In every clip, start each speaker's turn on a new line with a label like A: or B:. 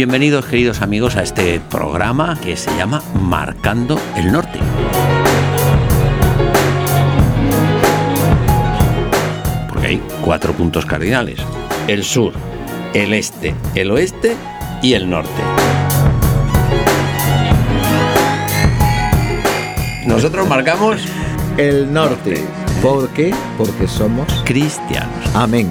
A: Bienvenidos, queridos amigos, a este programa que se llama Marcando el Norte. Porque hay 4 puntos cardinales: el sur, el este, el oeste y el norte. Nosotros marcamos
B: el norte. ¿Por qué? Porque somos
A: cristianos.
B: Amén.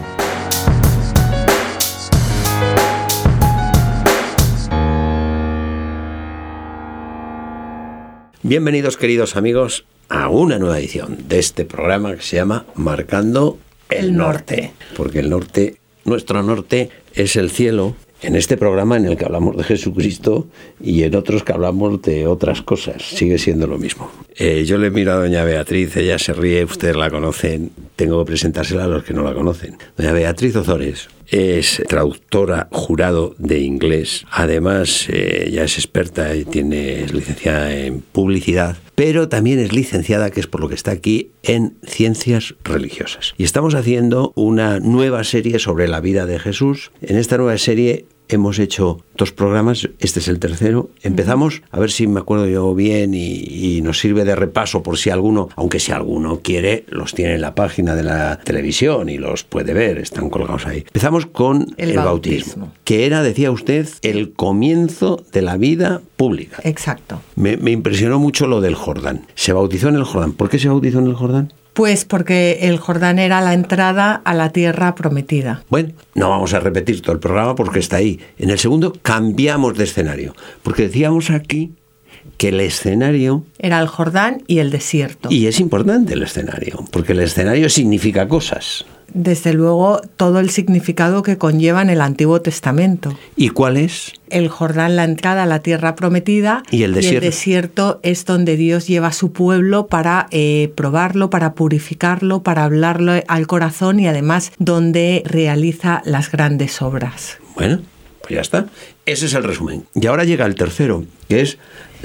A: Bienvenidos, queridos amigos, a una nueva edición de este programa que se llama Marcando el Norte. Porque el norte, nuestro norte, es el cielo. En este programa en el que hablamos de Jesucristo y en otros que hablamos de otras cosas, sigue siendo lo mismo. Yo le miro a doña Beatriz, ella se ríe, ustedes la conocen, tengo que presentársela a los que no la conocen. Doña Beatriz Ozores es traductora jurado de inglés, además ya es experta y es licenciada en publicidad, pero también es licenciada, que es por lo que está aquí, en ciencias religiosas. Y estamos haciendo una nueva serie sobre la vida de Jesús. En esta nueva serie hemos hecho 2 programas, este es el tercero. Empezamos, a ver si me acuerdo yo bien y nos sirve de repaso por si alguno, aunque si alguno quiere, los tiene en la página de la televisión y los puede ver, están colgados ahí. Empezamos con el bautismo, que era, decía usted, el comienzo de la vida pública.
C: Exacto.
A: Me impresionó mucho lo del Jordán. Se bautizó en el Jordán. ¿Por qué se bautizó en el Jordán?
C: Pues porque el Jordán era la entrada a la tierra prometida.
A: Bueno, no vamos a repetir todo el programa porque está ahí. En el segundo cambiamos de escenario, porque decíamos aquí que el escenario
C: era el Jordán y el desierto.
A: Y es importante el escenario, porque el escenario significa cosas.
C: Desde luego, todo el significado que conlleva en el Antiguo Testamento.
A: ¿Y cuál es?
C: El Jordán, la entrada a la tierra prometida.
A: ¿Y el desierto?
C: Y el desierto es donde Dios lleva a su pueblo para probarlo, para purificarlo, para hablarlo al corazón y además donde realiza las grandes obras.
A: Bueno, pues ya está. Ese es el resumen. Y ahora llega el tercero, que es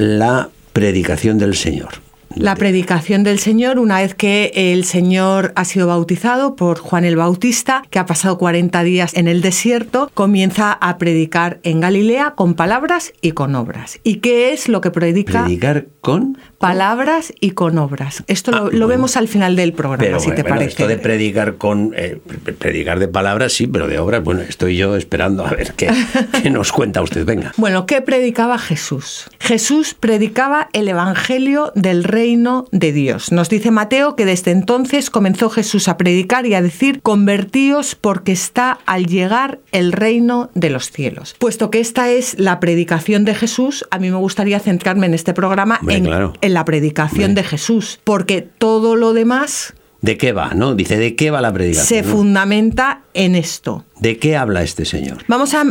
A: la predicación del Señor.
C: La predicación del Señor, una vez que el Señor ha sido bautizado por Juan el Bautista, que ha pasado 40 días en el desierto, comienza a predicar en Galilea con palabras y con obras. ¿Y qué es lo que predica?
A: ¿Predicar con?
C: Palabras y con obras. Esto lo vemos al final del programa,
A: pero,
C: si te parece.
A: Esto de predicar con... predicar de palabras, sí, pero de obras, bueno, estoy yo esperando a ver qué nos cuenta usted. Venga.
C: Bueno, ¿qué predicaba Jesús? Jesús predicaba el Evangelio del reino de Dios. Nos dice Mateo que desde entonces comenzó Jesús a predicar y a decir: convertíos porque está al llegar el reino de los cielos. Puesto que esta es la predicación de Jesús, a mí me gustaría centrarme en este programa en la predicación de Jesús, porque todo lo demás...
A: ¿De qué va, no? Dice, ¿de qué va la predicación?
C: Se fundamenta en esto.
A: ¿De qué habla este señor?
C: Vamos a...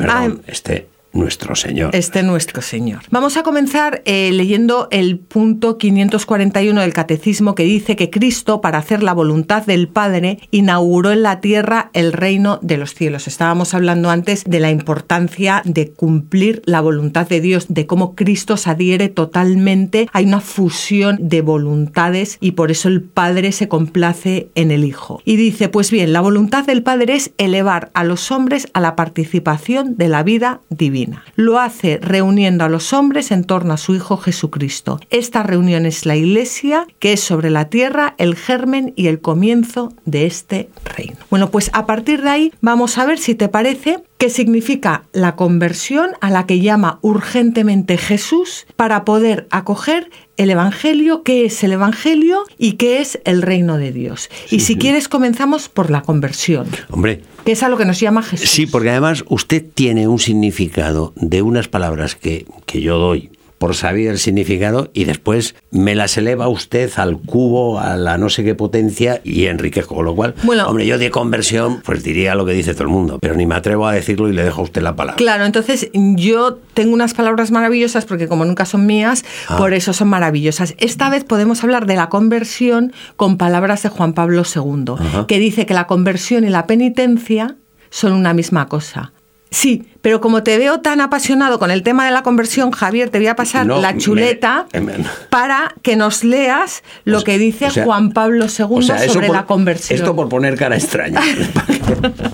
A: Nuestro Señor.
C: Nuestro Señor. Vamos a comenzar leyendo el punto 541 del Catecismo, que dice que Cristo, para hacer la voluntad del Padre, inauguró en la tierra el reino de los cielos. Estábamos hablando antes de la importancia de cumplir la voluntad de Dios, de cómo Cristo se adhiere totalmente. Hay una fusión de voluntades y por eso el Padre se complace en el Hijo. Y dice, pues bien, la voluntad del Padre es elevar a los hombres a la participación de la vida divina. Lo hace reuniendo a los hombres en torno a su Hijo Jesucristo. Esta reunión es la Iglesia, que es sobre la tierra el germen y el comienzo de este reino. Bueno, pues a partir de ahí vamos a ver, si te parece, qué significa la conversión a la que llama urgentemente Jesús para poder acoger el Evangelio, qué es el Evangelio y qué es el reino de Dios. Y si quieres, comenzamos por la conversión.
A: Hombre,
C: que es a lo que nos llama Jesús.
A: Sí, porque además usted tiene un significado de unas palabras que yo doy por saber el significado y después me las eleva usted al cubo, a la no sé qué potencia y enriquezco, con lo cual, bueno, hombre, yo de conversión pues diría lo que dice todo el mundo, pero ni me atrevo a decirlo y le dejo a usted la palabra.
C: Claro, entonces yo tengo unas palabras maravillosas porque como nunca son mías, por eso son maravillosas. Esta vez podemos hablar de la conversión con palabras de Juan Pablo II, que dice que la conversión y la penitencia son una misma cosa. Sí, pero como te veo tan apasionado con el tema de la conversión, Javier, te voy a pasar la chuleta para que nos leas lo que dice Juan Pablo II sobre la conversión.
A: Esto por poner cara extraña.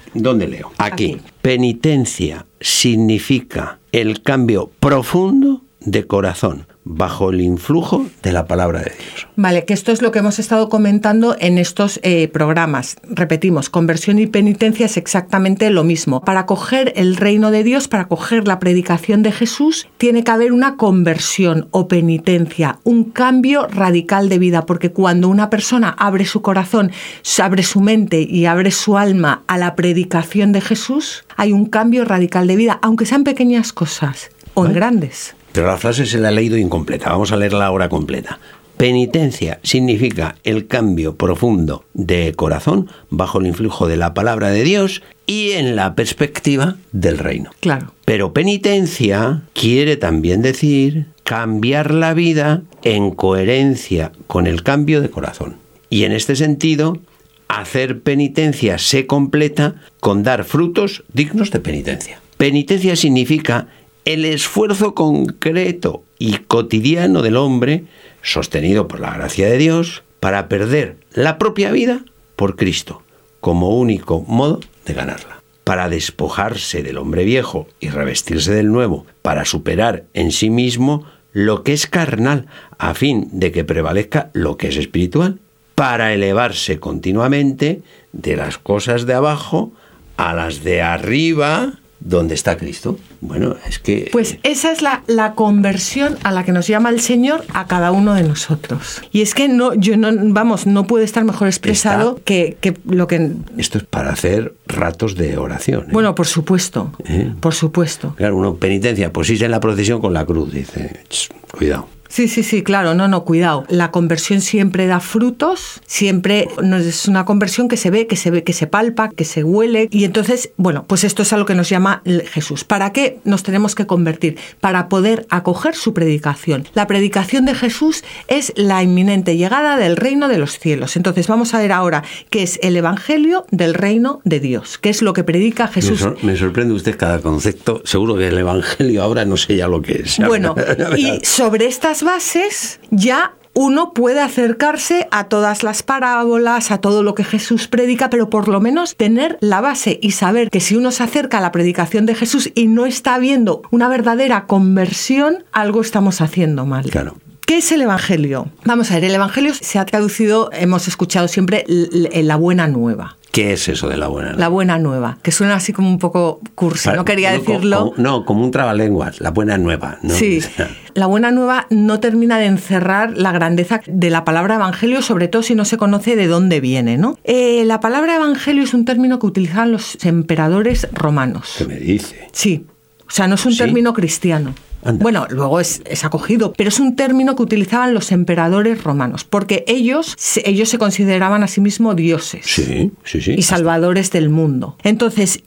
A: ¿Dónde leo? Aquí.
C: Aquí.
A: Penitencia significa el cambio profundo de corazón bajo el influjo de la palabra de Dios.
C: Vale, que esto es lo que hemos estado comentando en estos programas. Repetimos, conversión y penitencia es exactamente lo mismo. Para acoger el reino de Dios, para acoger la predicación de Jesús, tiene que haber una conversión o penitencia, un cambio radical de vida, porque cuando una persona abre su corazón, abre su mente y abre su alma a la predicación de Jesús, hay un cambio radical de vida, aunque sean pequeñas cosas o en grandes.
A: Pero la frase se la he leído incompleta. Vamos a leerla ahora completa. Penitencia significa el cambio profundo de corazón bajo el influjo de la palabra de Dios y en la perspectiva del reino.
C: Claro.
A: Pero penitencia quiere también decir cambiar la vida en coherencia con el cambio de corazón. Y en este sentido, hacer penitencia se completa con dar frutos dignos de penitencia. Penitencia significa el esfuerzo concreto y cotidiano del hombre, sostenido por la gracia de Dios, para perder la propia vida por Cristo, como único modo de ganarla. Para despojarse del hombre viejo y revestirse del nuevo, para superar en sí mismo lo que es carnal, a fin de que prevalezca lo que es espiritual, para elevarse continuamente de las cosas de abajo a las de arriba, ¿dónde está Cristo? Bueno, es que...
C: Pues esa es la conversión a la que nos llama el Señor a cada uno de nosotros. Y es que no puede estar mejor expresado que lo que...
A: Esto es para hacer ratos de oración.
C: Bueno, por supuesto, por supuesto.
A: Claro, uno penitencia, pues irse en la procesión con la cruz, dice, cuidado.
C: Sí, claro, no, cuidado. La conversión siempre da frutos, siempre no es una conversión que se ve, que se palpa, que se huele. Y entonces, bueno, pues esto es a lo que nos llama Jesús. ¿Para qué nos tenemos que convertir? Para poder acoger su predicación. La predicación de Jesús es la inminente llegada del reino de los cielos. Entonces vamos a ver ahora qué es el evangelio del reino de Dios, qué es lo que predica Jesús.
A: Me sorprende usted cada concepto. Seguro que el evangelio ahora no sé ya lo que es.
C: Bueno, y sobre estas bases ya uno puede acercarse a todas las parábolas, a todo lo que Jesús predica, pero por lo menos tener la base y saber que si uno se acerca a la predicación de Jesús y no está viendo una verdadera conversión, algo estamos haciendo mal.
A: Claro.
C: ¿Qué es el Evangelio? Vamos a ver, el Evangelio se ha traducido, hemos escuchado siempre, la buena nueva.
A: ¿Qué es eso de la buena nueva?
C: La buena nueva, que suena así como un poco cursi, no quería decirlo.
A: Como un trabalenguas, la buena nueva, ¿no?
C: Sí, la buena nueva no termina de encerrar la grandeza de la palabra evangelio, sobre todo si no se conoce de dónde viene, ¿no? La palabra evangelio es un término que utilizaban los emperadores romanos.
A: ¿Qué me dice?
C: Sí, o sea, no es un término cristiano.
A: Anda.
C: Bueno, luego es acogido, pero es un término que utilizaban los emperadores romanos, porque ellos se consideraban a sí mismos dioses.
A: Sí.
C: Y salvadores del mundo. Entonces,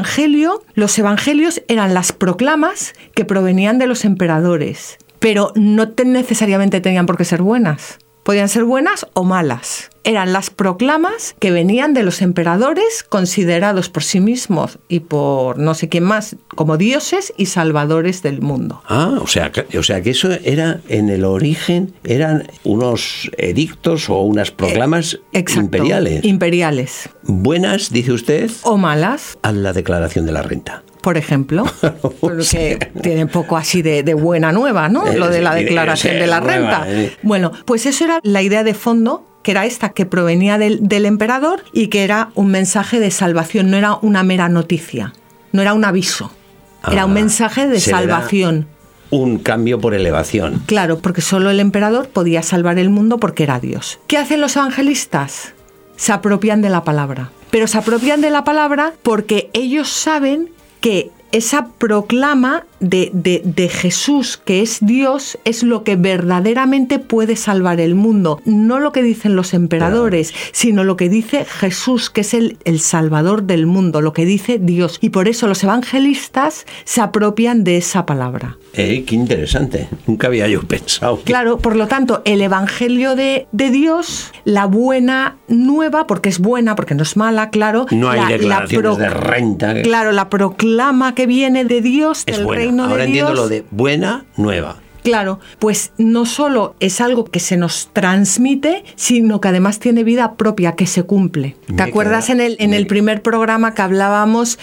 C: los evangelios eran las proclamas que provenían de los emperadores, pero no necesariamente tenían por qué ser buenas. Podían ser buenas o malas. Eran las proclamas que venían de los emperadores, considerados por sí mismos y por no sé quién más como dioses y salvadores del mundo.
A: O sea que eso era, en el origen, eran unos edictos o unas proclamas imperiales.
C: Imperiales.
A: ¿Buenas, dice usted?
C: O malas.
A: A la declaración de la renta.
C: Por ejemplo, porque tiene poco así de buena nueva, ¿no? Lo de la declaración de la renta. Bueno, pues eso era la idea de fondo, que era esta, que provenía del emperador y que era un mensaje de salvación, no era una mera noticia, no era un aviso, era un mensaje de salvación.
A: Un cambio por elevación.
C: Claro, porque solo el emperador podía salvar el mundo porque era Dios. ¿Qué hacen los evangelistas? Se apropian de la palabra. Pero se apropian de la palabra porque ellos saben que esa proclama de Jesús, que es Dios, es lo que verdaderamente puede salvar el mundo. No lo que dicen los emperadores, sino lo que dice Jesús, que es el Salvador del mundo, lo que dice Dios. Y por eso los evangelistas se apropian de esa palabra.
A: Qué interesante. Nunca había yo pensado.
C: Claro, por lo tanto, el evangelio de Dios, la buena nueva, porque es buena, porque no es mala, claro.
A: No hay declaraciones de renta.
C: Claro, la proclama que viene de Dios, del reino de Dios.
A: Ahora entiendo lo de buena nueva.
C: Claro, pues no solo es algo que se nos transmite, sino que además tiene vida propia, que se cumple. ¿Te acuerdas en el primer programa que hablábamos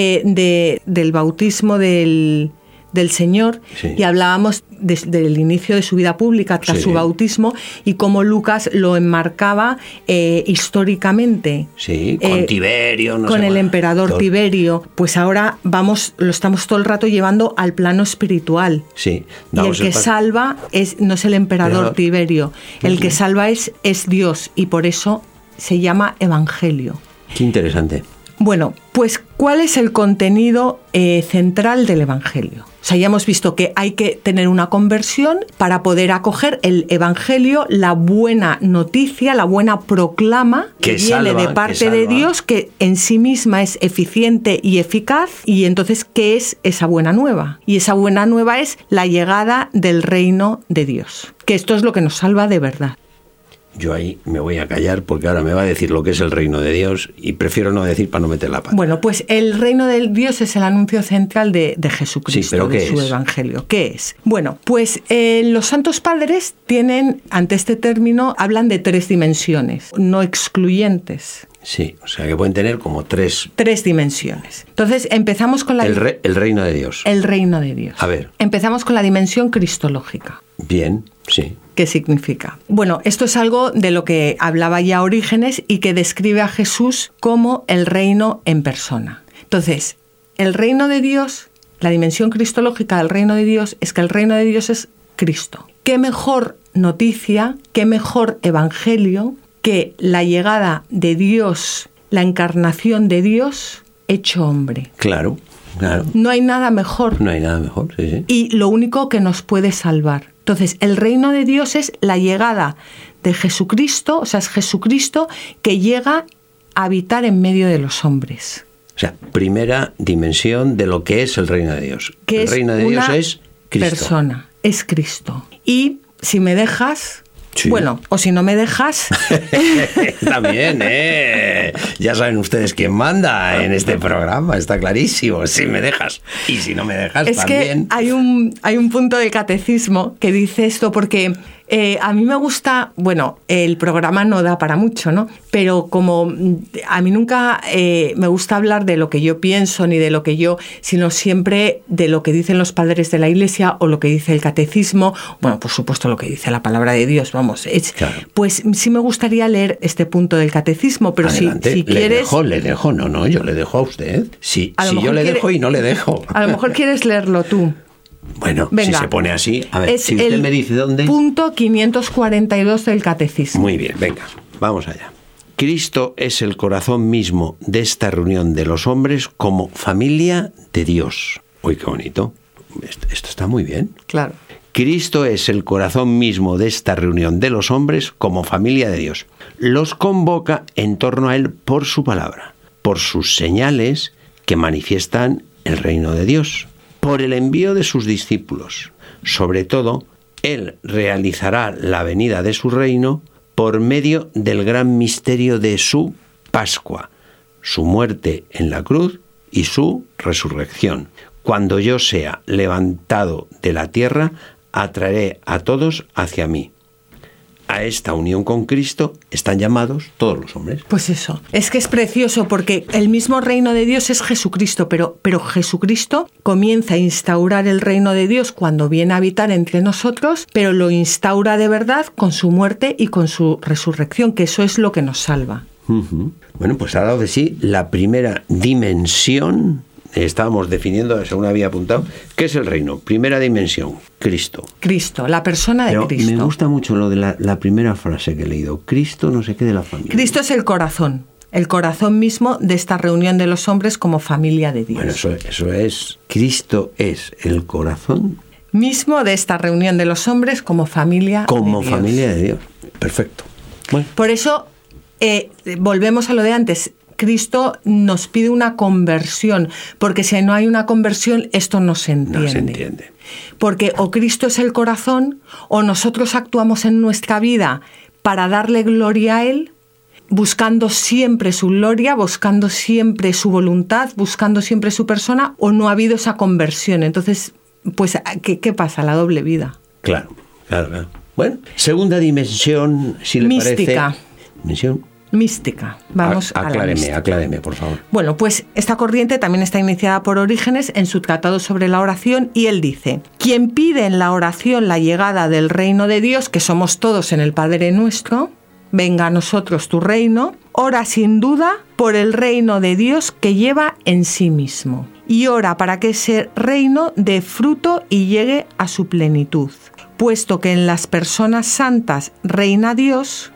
C: del bautismo del Señor?
A: Sí.
C: Y hablábamos del inicio de su vida pública tras su bautismo y cómo Lucas lo enmarcaba históricamente.
A: Sí, con Tiberio.
C: Con el emperador Tiberio. Pues ahora lo estamos todo el rato llevando al plano espiritual.
A: Sí.
C: Y el que salva no es el emperador Tiberio. El que salva es Dios y por eso se llama Evangelio.
A: Qué interesante.
C: Bueno, pues ¿cuál es el contenido central del Evangelio? O sea, ya hemos visto que hay que tener una conversión para poder acoger el Evangelio, la buena noticia, la buena proclama que viene de parte de Dios, que en sí misma es eficiente y eficaz. Y entonces, ¿qué es esa buena nueva? Y esa buena nueva es la llegada del reino de Dios, que esto es lo que nos salva de verdad.
A: Yo ahí me voy a callar porque ahora me va a decir lo que es el reino de Dios y prefiero no decir para no meter la pata.
C: Bueno, pues el reino de Dios es el anuncio central de Jesucristo,
A: sí, pero
C: de su evangelio. ¿Qué es? Bueno, pues los santos padres tienen, ante este término, hablan de 3 dimensiones, no excluyentes.
A: Sí, o sea que pueden tener como 3
C: dimensiones. Entonces empezamos con
A: el reino de Dios.
C: El reino de Dios.
A: A ver.
C: Empezamos con la dimensión cristológica.
A: Bien, sí.
C: ¿Qué significa? Bueno, esto es algo de lo que hablaba ya Orígenes y que describe a Jesús como el reino en persona. Entonces, el reino de Dios, la dimensión cristológica del reino de Dios es que el reino de Dios es Cristo. ¿Qué mejor noticia, qué mejor evangelio que la llegada de Dios, la encarnación de Dios hecho hombre?
A: Claro, claro.
C: No hay nada mejor.
A: No hay nada mejor, sí, sí.
C: Y lo único que nos puede salvar. Entonces, el reino de Dios es la llegada de Jesucristo, o sea, es Jesucristo que llega a habitar en medio de los hombres.
A: O sea, primera dimensión de lo que es el reino de Dios.
C: Que
A: el reino de Dios es Cristo.
C: Persona, es Cristo. Y si me dejas...
A: Sí.
C: Bueno, o si no me dejas...
A: También, ya saben ustedes quién manda en este programa, está clarísimo. Si me dejas y si no me dejas
C: es
A: también.
C: Es que hay un punto del catecismo que dice esto porque a mí me gusta... Bueno, el programa no da para mucho, ¿no? Pero como a mí nunca me gusta hablar de lo que yo pienso ni de lo que yo... sino siempre de lo que dicen los padres de la Iglesia o lo que dice el catecismo. Bueno, por supuesto lo que dice la palabra de Dios, vamos.
A: Claro.
C: Pues sí me gustaría leer este punto del catecismo, pero si quieres...
A: Le dejo, no, yo le dejo a usted. Si yo le dejo y no le dejo.
C: A lo mejor quieres leerlo tú.
A: Bueno, venga, si se pone así, a ver, si usted me dice dónde...
C: Punto 542 del catecismo.
A: Muy bien, venga, vamos allá. Cristo es el corazón mismo de esta reunión de los hombres como familia de Dios. Uy, qué bonito. Esto está muy bien.
C: Claro.
A: Cristo es el corazón mismo de esta reunión de los hombres como familia de Dios. Los convoca en torno a Él por su palabra, por sus señales que manifiestan el reino de Dios, por el envío de sus discípulos. Sobre todo, Él realizará la venida de su reino por medio del gran misterio de su Pascua, su muerte en la cruz y su resurrección. Cuando yo sea levantado de la tierra, atraeré a todos hacia mí. A esta unión con Cristo están llamados todos los hombres.
C: Pues eso, es que es precioso porque el mismo reino de Dios es Jesucristo, pero Jesucristo comienza a instaurar el reino de Dios cuando viene a habitar entre nosotros, pero lo instaura de verdad con su muerte y con su resurrección, que eso es lo que nos salva.
A: Uh-huh. Bueno, pues ha dado de sí la primera dimensión. Estábamos definiendo, según había apuntado, ¿qué es el reino? Primera dimensión, Cristo.
C: Cristo, la persona de
A: Pero
C: Cristo.
A: Me gusta mucho lo de la primera frase que he leído. Cristo no sé qué de la familia.
C: Cristo es el corazón mismo de esta reunión de los hombres como familia de Dios.
A: Bueno, eso es, Cristo es el corazón
C: mismo de esta reunión de los hombres como familia de Dios.
A: Como familia de Dios. Perfecto. Bueno.
C: Por eso, volvemos a lo de antes. Cristo nos pide una conversión, porque si no hay una conversión, esto no se entiende.
A: No se entiende.
C: Porque o Cristo es el corazón, o nosotros actuamos en nuestra vida para darle gloria a Él, buscando siempre su gloria, buscando siempre su voluntad, buscando siempre su persona, o no ha habido esa conversión. Entonces, pues, ¿qué pasa? La doble vida.
A: Claro. Bueno, segunda dimensión, si le
C: mística.
A: parece. Dimensión
C: mística. Vamos a la mística.
A: Acláreme, por favor.
C: Bueno, pues esta corriente también está iniciada por Orígenes en su tratado sobre la oración, y él dice: quien pide en la oración la llegada del reino de Dios, que somos todos en el Padre Nuestro, venga a nosotros tu reino, ora sin duda por el reino de Dios que lleva en sí mismo, y ora para que ese reino dé fruto y llegue a su plenitud. Puesto que en las personas santas reina Dios,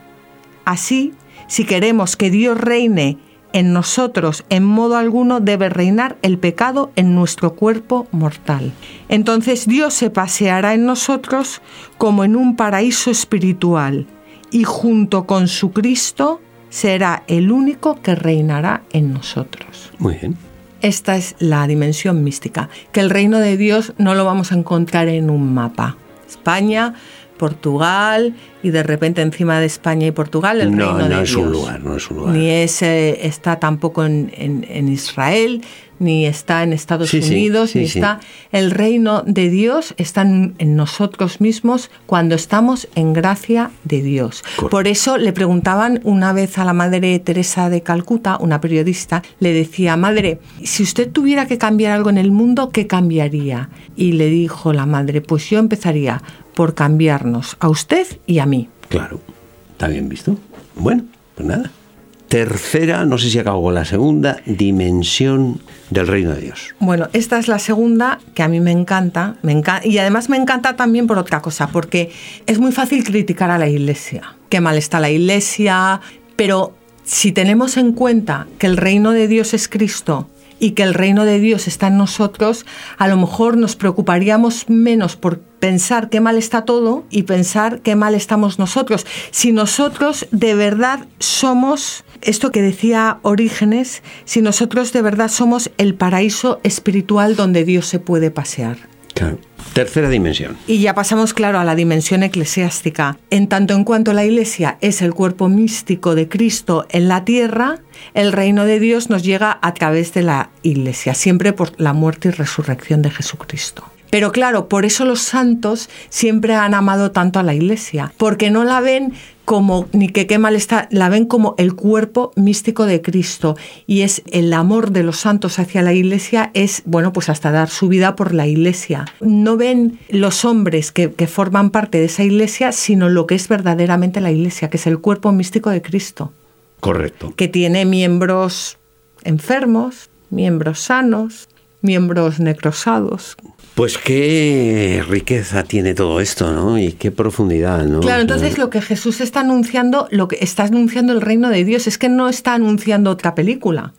C: así, si queremos que Dios reine en nosotros, en modo alguno debe reinar el pecado en nuestro cuerpo mortal. Entonces Dios se paseará en nosotros como en un paraíso espiritual, y junto con su Cristo será el único que reinará en nosotros.
A: Muy bien.
C: Esta es la dimensión mística, que el reino de Dios no lo vamos a encontrar en un mapa. España, Portugal, y de repente encima de España y Portugal el reino de Dios.
A: No es un lugar.
C: Ni está tampoco en Israel, ni está en Estados Unidos, ni está... El reino de Dios está en nosotros mismos cuando estamos en gracia de Dios.
A: Correcto.
C: Por eso le preguntaban una vez a la Madre Teresa de Calcuta, una periodista, le decía: Madre, si usted tuviera que cambiar algo en el mundo, ¿qué cambiaría? Y le dijo la Madre: pues yo empezaría por cambiarnos a usted y a mí.
A: Claro, está bien visto. Bueno, pues nada. Tercera, no sé si acabo con la segunda, dimensión del reino de Dios.
C: Bueno, esta es la segunda, que a mí me encanta, y además me encanta también por otra cosa, porque es muy fácil criticar a la Iglesia. Qué mal está la Iglesia, pero si tenemos en cuenta que el reino de Dios es Cristo y que el reino de Dios está en nosotros, a lo mejor nos preocuparíamos menos por pensar qué mal está todo y pensar qué mal estamos nosotros. Si nosotros de verdad somos, esto que decía Orígenes, si nosotros de verdad somos el paraíso espiritual donde Dios se puede pasear.
A: Claro. Tercera dimensión.
C: Y ya pasamos, claro, a la dimensión eclesiástica. En tanto en cuanto la Iglesia es el cuerpo místico de Cristo en la tierra, el reino de Dios nos llega a través de la Iglesia, siempre por la muerte y resurrección de Jesucristo. Pero claro, por eso los santos siempre han amado tanto a la Iglesia, porque no la ven como ni que qué mal está, la ven como el cuerpo místico de Cristo, y es el amor de los santos hacia la Iglesia, es, bueno, pues hasta dar su vida por la Iglesia. No ven los hombres que forman parte de esa Iglesia, sino lo que es verdaderamente la Iglesia, que es el cuerpo místico de Cristo.
A: Correcto.
C: Que tiene miembros enfermos, miembros sanos, miembros necrosados.
A: Pues qué riqueza tiene todo esto, ¿no? Y qué profundidad, ¿no?
C: Claro, entonces lo que Jesús está anunciando, lo que está anunciando el reino de Dios, es que no está anunciando otra película.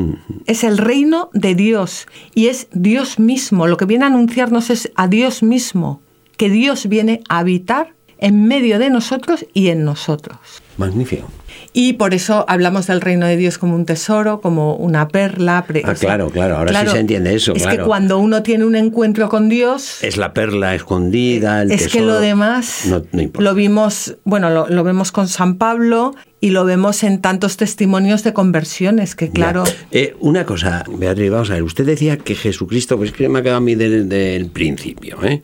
C: Es el reino de Dios y es Dios mismo. Lo que viene a anunciarnos es a Dios mismo, que Dios viene a habitar en medio de nosotros y en nosotros.
A: Magnífico.
C: Y por eso hablamos del reino de Dios como un tesoro, como una perla.
A: Claro, ahora sí se entiende eso.
C: Es que cuando uno tiene un encuentro con Dios...
A: Es la perla escondida, el tesoro.
C: Es que lo demás
A: no importa.
C: Lo vimos, bueno, lo vemos con San Pablo y lo vemos en tantos testimonios de conversiones, que claro...
A: Una cosa, Beatriz, vamos a ver. Usted decía que Jesucristo, pues que me ha quedado a mí desde el principio, ¿eh?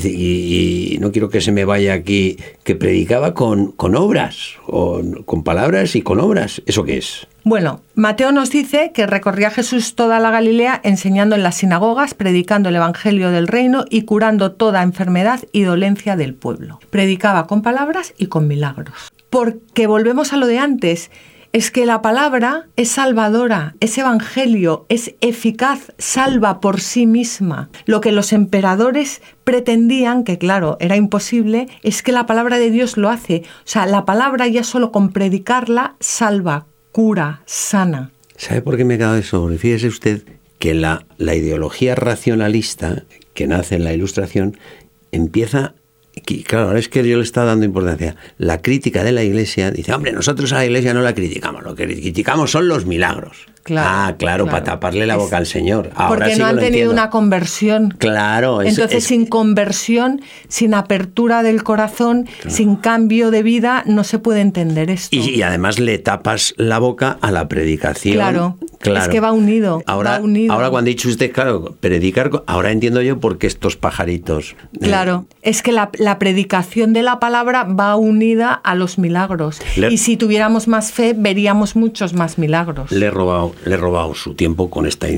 A: Y no quiero que se me vaya aquí, que predicaba con obras, con palabras y con obras. ¿Eso qué es?
C: Bueno, Mateo nos dice que recorría Jesús toda la Galilea enseñando en las sinagogas, predicando el evangelio del reino y curando toda enfermedad y dolencia del pueblo. Predicaba con palabras y con milagros. Porque volvemos a lo de antes, es que la palabra es salvadora, es evangelio, es eficaz, salva por sí misma. Lo que los emperadores pretendían, que claro, era imposible, es que la palabra de Dios lo hace. O sea, la palabra ya solo con predicarla salva, cura, sana.
A: ¿Sabe por qué me he quedado eso? Fíjese usted que la ideología racionalista que nace en la Ilustración empieza... Claro, ahora es que yo le está dando importancia. La crítica de la Iglesia dice, hombre, nosotros a la Iglesia no la criticamos, lo que criticamos son los milagros. Claro, para taparle la boca al Señor. Ahora
C: porque
A: sí
C: no han tenido
A: entiendo.
C: una conversión.
A: Claro.
C: Entonces, sin conversión, sin apertura del corazón, sin cambio de vida, no se puede entender esto.
A: Y además le tapas la boca a la predicación.
C: Claro. Es que va unido.
A: Ahora cuando ha dicho usted, claro, predicar, ahora entiendo yo por qué estos pajaritos.
C: Claro, es que la predicación de la palabra va unida a los milagros. Y si tuviéramos más fe, veríamos muchos más milagros.
A: Le he robado su tiempo con esta...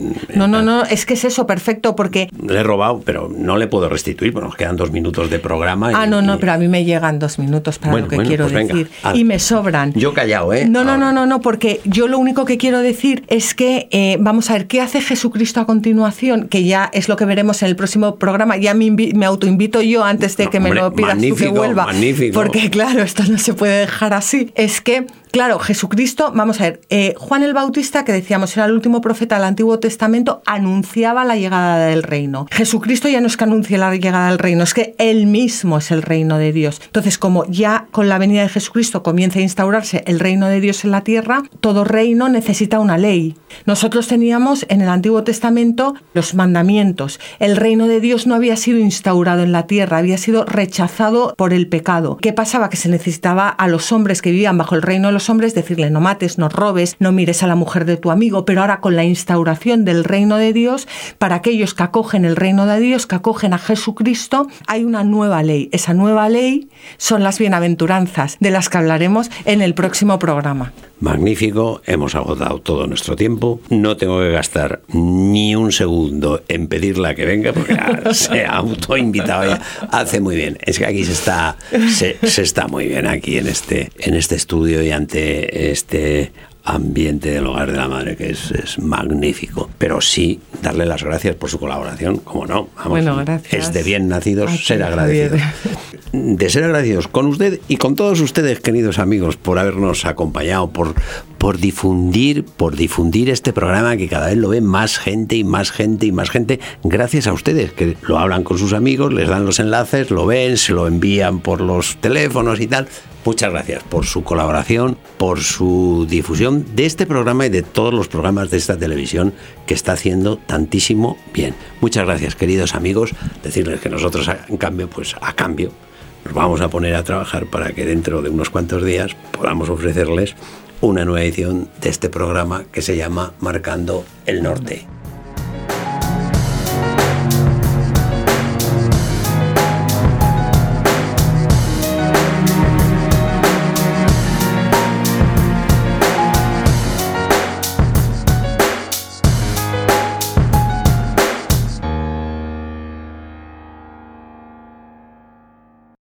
C: No, es que es eso, perfecto, porque...
A: Le he robado, pero no le puedo restituir, porque nos quedan 2 minutos de programa.
C: Pero a mí me llegan 2 minutos para lo que quiero decir.
A: Venga,
C: y me sobran.
A: Yo callado, ¿eh?
C: No, porque yo lo único que quiero decir es que, vamos a ver, ¿qué hace Jesucristo a continuación? Que ya es lo que veremos en el próximo programa. Ya me autoinvito yo antes de que me lo pidas tú que vuelva.
A: Magnífico.
C: Porque claro, esto no se puede dejar así. Es que... Claro, Jesucristo, vamos a ver, Juan el Bautista, que decíamos era el último profeta del Antiguo Testamento, anunciaba la llegada del reino. Jesucristo ya no es que anuncie la llegada del reino, es que Él mismo es el reino de Dios. Entonces, como ya con la venida de Jesucristo comienza a instaurarse el reino de Dios en la tierra, todo reino necesita una ley. Nosotros teníamos en el Antiguo Testamento los mandamientos. El reino de Dios no había sido instaurado en la tierra, había sido rechazado por el pecado. ¿Qué pasaba? Que se necesitaba a los hombres que vivían bajo el reino de los hombres decirle: no mates, no robes, no mires a la mujer de tu amigo. Pero ahora, con la instauración del reino de Dios, para aquellos que acogen el reino de Dios, que acogen a Jesucristo, hay una nueva ley. Esa nueva ley son las bienaventuranzas, de las que hablaremos en el próximo programa.
A: Magnífico, hemos agotado todo nuestro tiempo. No tengo que gastar ni un segundo en pedirla que venga, porque se ha autoinvitado ya. Hace muy bien. Es que aquí se está muy bien aquí en este estudio y ante este ambiente del hogar de la madre, que es magnífico. Pero sí, darle las gracias por su colaboración, como no. Vamos,
C: bueno, gracias.
A: Es de bien nacidos ser agradecidos. De ser agradecidos con usted y con todos ustedes, queridos amigos, por habernos acompañado, por difundir este programa, que cada vez lo ve más gente y más gente y más gente, gracias a ustedes, que lo hablan con sus amigos, les dan los enlaces, lo ven, se lo envían por los teléfonos y tal. Muchas gracias por su colaboración, por su difusión de este programa y de todos los programas de esta televisión que está haciendo tantísimo bien. Muchas gracias, queridos amigos. Decirles que nosotros, en cambio, nos vamos a poner a trabajar para que dentro de unos cuantos días podamos ofrecerles una nueva edición de este programa que se llama Marcando el Norte.